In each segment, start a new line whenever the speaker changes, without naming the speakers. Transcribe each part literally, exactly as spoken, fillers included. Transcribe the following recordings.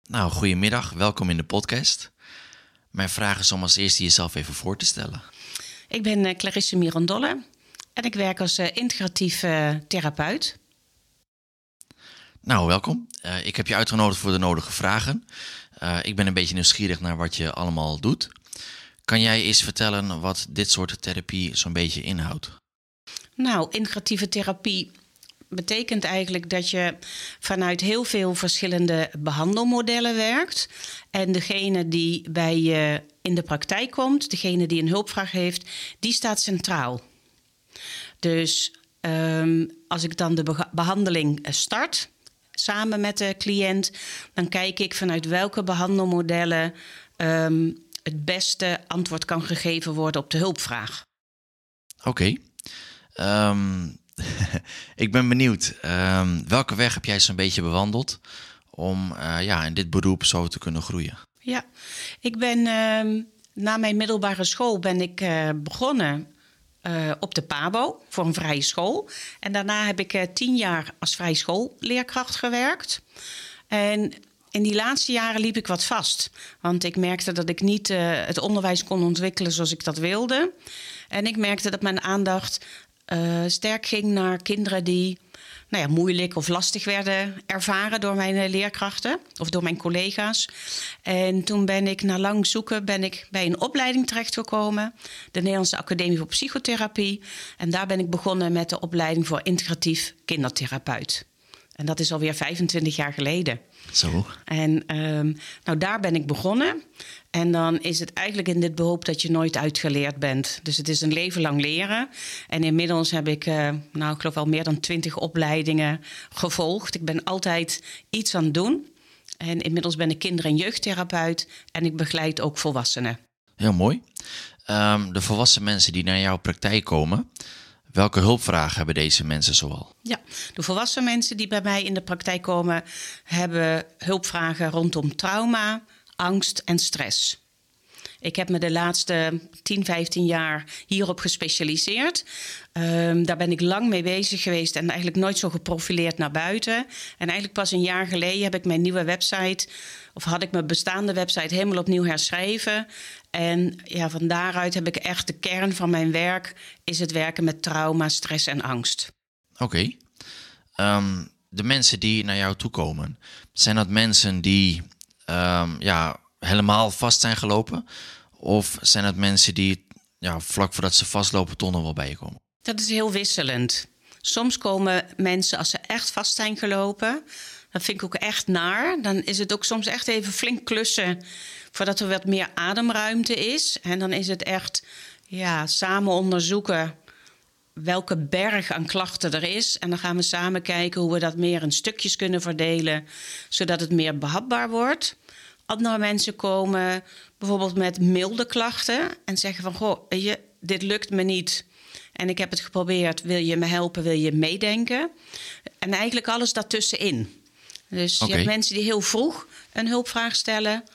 Nou, goedemiddag. Welkom in de podcast. Mijn vraag is om als eerste jezelf even voor te stellen.
Ik ben uh, Clarisse Mirandolle en ik werk als uh, integratief uh, therapeut.
Nou, welkom. Uh, ik heb je uitgenodigd voor de nodige vragen. Uh, ik ben een beetje nieuwsgierig naar wat je allemaal doet. Kan jij eens vertellen wat dit soort therapie zo'n beetje inhoudt?
Nou, integratieve therapie betekent eigenlijk dat je vanuit heel veel verschillende behandelmodellen werkt. En degene die bij je in de praktijk komt, degene die een hulpvraag heeft, die staat centraal. Dus um, als ik dan de be- behandeling start, samen met de cliënt, dan kijk ik vanuit welke behandelmodellen um, het beste antwoord kan gegeven worden op de hulpvraag.
Oké. Okay. Um, ik ben benieuwd. Um, welke weg heb jij zo'n beetje bewandeld om uh, ja, in dit beroep zo te kunnen groeien?
Ja, ik ben uh, na mijn middelbare school ben ik uh, begonnen uh, op de PABO voor een vrije school. En daarna heb ik uh, tien jaar als vrije schoolleerkracht gewerkt. En in die laatste jaren liep ik wat vast. Want ik merkte dat ik niet uh, het onderwijs kon ontwikkelen zoals ik dat wilde. En ik merkte dat mijn aandacht uh, sterk ging naar kinderen die nou ja, moeilijk of lastig werden ervaren door mijn leerkrachten of door mijn collega's. En toen ben ik na lang zoeken ben ik bij een opleiding terechtgekomen, de Nederlandse Academie voor Psychotherapie. En daar ben ik begonnen met de opleiding voor integratief kindertherapeut. En dat is alweer vijfentwintig jaar geleden.
Zo.
En um, nou, daar ben ik begonnen. En dan is het eigenlijk in dit beroep dat je nooit uitgeleerd bent. Dus het is een leven lang leren. En inmiddels heb ik, uh, nou, ik geloof wel meer dan twintig opleidingen gevolgd. Ik ben altijd iets aan het doen. En inmiddels ben ik kinder- en jeugdtherapeut. En ik begeleid ook volwassenen.
Heel mooi. Um, de volwassen mensen die naar jouw praktijk komen, welke hulpvragen hebben deze mensen zoal?
Ja, de volwassen mensen die bij mij in de praktijk komen, hebben hulpvragen rondom trauma, angst en stress. Ik heb me de laatste tien, vijftien jaar hierop gespecialiseerd. Um, daar ben ik lang mee bezig geweest en eigenlijk nooit zo geprofileerd naar buiten. En eigenlijk pas een jaar geleden heb ik mijn nieuwe website, of had ik mijn bestaande website helemaal opnieuw herschreven. En ja, van daaruit heb ik echt de kern van mijn werk, is het werken met trauma, stress en angst.
Oké. Okay. Um, de mensen die naar jou toe komen, zijn dat mensen die um, ja, helemaal vast zijn gelopen? Of zijn het mensen die ja, vlak voordat ze vastlopen toch nog wel bij je komen?
Dat is heel wisselend. Soms komen mensen als ze echt vast zijn gelopen. Dat vind ik ook echt naar. Dan is het ook soms echt even flink klussen voordat er wat meer ademruimte is. En dan is het echt ja, samen onderzoeken welke berg aan klachten er is. En dan gaan we samen kijken hoe we dat meer in stukjes kunnen verdelen, zodat het meer behapbaar wordt. Andere mensen komen bijvoorbeeld met milde klachten en zeggen van, goh, je, dit lukt me niet. En ik heb het geprobeerd, wil je me helpen, wil je meedenken? En eigenlijk alles daartussenin. Dus okay. Je hebt mensen die heel vroeg een hulpvraag stellen.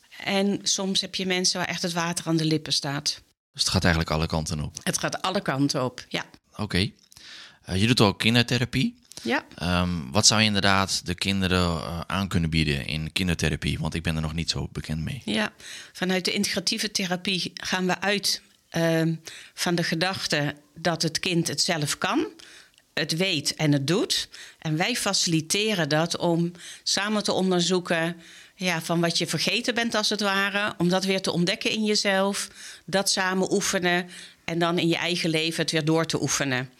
En soms heb je mensen waar echt het water aan de lippen staat.
Dus het gaat eigenlijk alle kanten op?
Het gaat alle kanten op, ja.
Oké. Okay. Uh, je doet ook kindertherapie.
Ja.
Um, wat zou je inderdaad de kinderen uh, aan kunnen bieden in kindertherapie? Want ik ben er nog niet zo bekend mee.
Ja, vanuit de integratieve therapie gaan we uit uh, van de gedachte dat het kind het zelf kan, het weet en het doet. En wij faciliteren dat om samen te onderzoeken ja, van wat je vergeten bent als het ware, om dat weer te ontdekken in jezelf, dat samen oefenen en dan in je eigen leven het weer door te oefenen.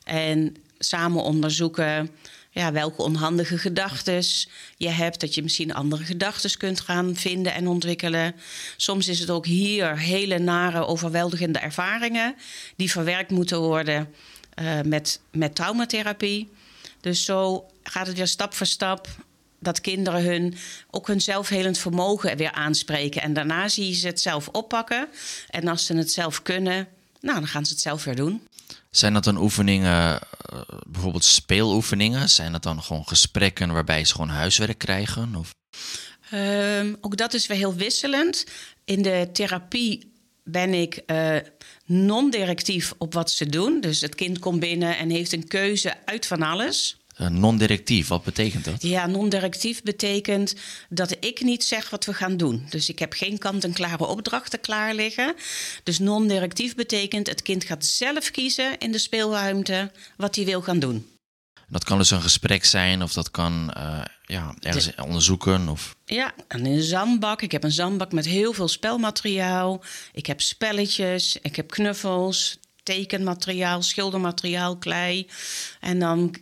En samen onderzoeken ja, welke onhandige gedachten je hebt, dat je misschien andere gedachten kunt gaan vinden en ontwikkelen. Soms is het ook hier hele nare, overweldigende ervaringen die verwerkt moeten worden uh, met, met traumatherapie. Dus zo gaat het weer stap voor stap dat kinderen hun, ook hun zelfhelend vermogen weer aanspreken. En daarna zie je ze het zelf oppakken. En als ze het zelf kunnen, nou, dan gaan ze het zelf weer doen.
Zijn dat dan oefeningen, bijvoorbeeld speeloefeningen? Zijn dat dan gewoon gesprekken waarbij ze gewoon huiswerk krijgen? Of?
Um, ook dat is weer heel wisselend. In de therapie ben ik uh, non-directief op wat ze doen. Dus het kind komt binnen en heeft een keuze uit van alles.
Uh, non-directief, wat betekent dat?
Ja, non-directief betekent dat ik niet zeg wat we gaan doen. Dus ik heb geen kant-en-klare opdrachten klaar liggen. Dus non-directief betekent het kind gaat zelf kiezen in de speelruimte wat hij wil gaan doen.
Dat kan dus een gesprek zijn of dat kan uh, ja, ergens de... onderzoeken. Of...
Ja, en een zandbak. Ik heb een zandbak met heel veel spelmateriaal. Ik heb spelletjes, ik heb knuffels, tekenmateriaal, schildermateriaal, klei. En dan...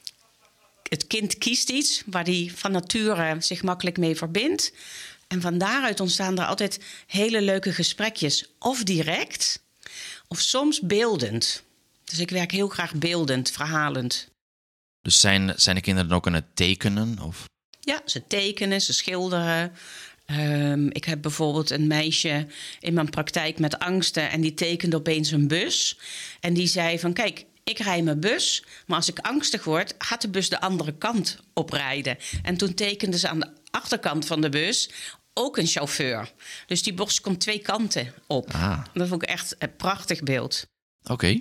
Het kind kiest iets waar hij van nature zich makkelijk mee verbindt. En van daaruit ontstaan er altijd hele leuke gesprekjes. Of direct, of soms beeldend. Dus ik werk heel graag beeldend, verhalend.
Dus zijn, zijn de kinderen dan ook aan het tekenen? Of?
Ja, ze tekenen, ze schilderen. Um, ik heb bijvoorbeeld een meisje in mijn praktijk met angsten... en die tekende opeens een bus. En die zei van, kijk... Ik rij mijn bus, maar als ik angstig word... gaat de bus de andere kant oprijden. En toen tekende ze aan de achterkant van de bus ook een chauffeur. Dus die bos komt twee kanten op.
Ah.
Dat vond ik echt een prachtig beeld.
Oké. Okay.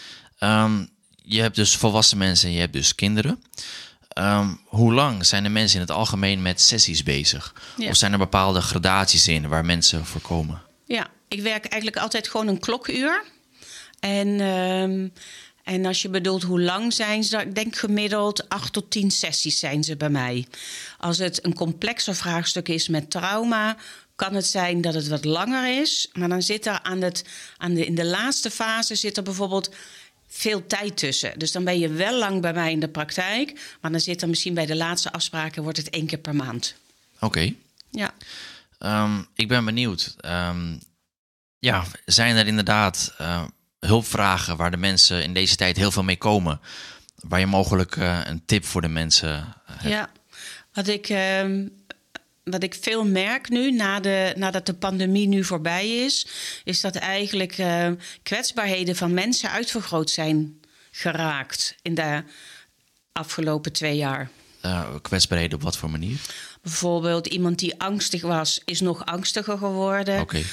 Um, je hebt dus volwassen mensen en je hebt dus kinderen. Um, hoe lang zijn de mensen in het algemeen met sessies bezig? Ja. Of zijn er bepaalde gradaties in waar mensen voor komen?
Ja, ik werk eigenlijk altijd gewoon een klokuur. En... Um, En als je bedoelt hoe lang zijn ze, ik denk gemiddeld acht tot tien sessies zijn ze bij mij. Als het een complexer vraagstuk is met trauma, kan het zijn dat het wat langer is. Maar dan zit er aan het, aan de, in de laatste fase zit er bijvoorbeeld veel tijd tussen. Dus dan ben je wel lang bij mij in de praktijk, maar dan zit er misschien bij de laatste afspraken wordt het één keer per maand.
Oké. Okay.
Ja.
Um, ik ben benieuwd. Um, ja, zijn er inderdaad... Uh, hulpvragen waar de mensen in deze tijd heel veel mee komen, waar je mogelijk uh, een tip voor de mensen hebt?
Ja, wat ik, uh, wat ik veel merk nu, na de, nadat de pandemie nu voorbij is, is dat eigenlijk uh, kwetsbaarheden van mensen uitvergroot zijn geraakt in de afgelopen twee jaar.
Uh, kwetsbaarheden op wat voor manier?
Bijvoorbeeld iemand die angstig was, is nog angstiger geworden.
Okay.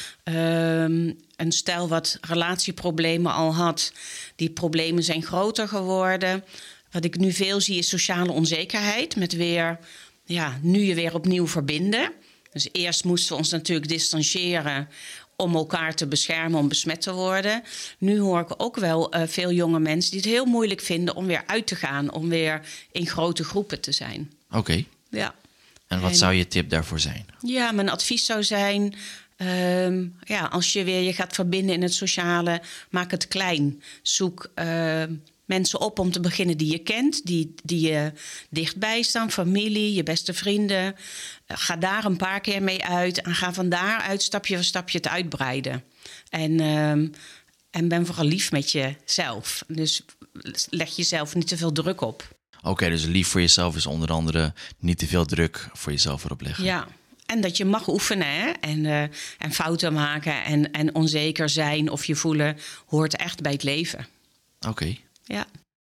Um, een stel wat relatieproblemen al had, die problemen zijn groter geworden. Wat ik nu veel zie is sociale onzekerheid. Met weer, ja, nu je weer opnieuw verbinden. Dus eerst moesten we ons natuurlijk distancieren om elkaar te beschermen, om besmet te worden. Nu hoor ik ook wel uh, veel jonge mensen die het heel moeilijk vinden om weer uit te gaan, om weer in grote groepen te zijn.
Oké. Okay.
Ja.
En wat en, zou je tip daarvoor zijn?
Ja, mijn advies zou zijn... Um, ja, als je weer je gaat verbinden in het sociale, maak het klein. Zoek uh, mensen op om te beginnen die je kent, die, die je dichtbij staan. Familie, je beste vrienden. Uh, ga daar een paar keer mee uit en ga van daaruit stapje voor stapje het uitbreiden. En, um, en ben vooral lief met jezelf. Dus leg jezelf niet te veel druk op.
Oké, okay, dus lief voor jezelf is onder andere niet te veel druk voor jezelf erop leggen.
Ja. En dat je mag oefenen, hè? En, uh, en fouten maken en, en onzeker zijn of je voelen hoort echt bij het leven.
Oké. Okay.
Ja.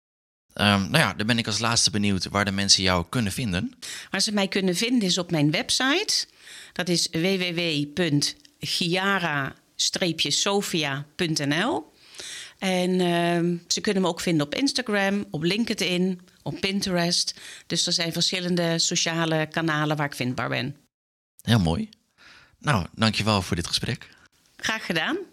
Um, nou ja, dan ben ik als laatste benieuwd waar de mensen jou kunnen vinden.
Waar ze mij kunnen vinden is op mijn website. Dat is w w w punt giara sofia punt n l. En uh, ze kunnen me ook vinden op Instagram, op LinkedIn, op Pinterest. Dus er zijn verschillende sociale kanalen waar ik vindbaar ben.
Heel mooi. Nou, dankjewel voor dit gesprek.
Graag gedaan.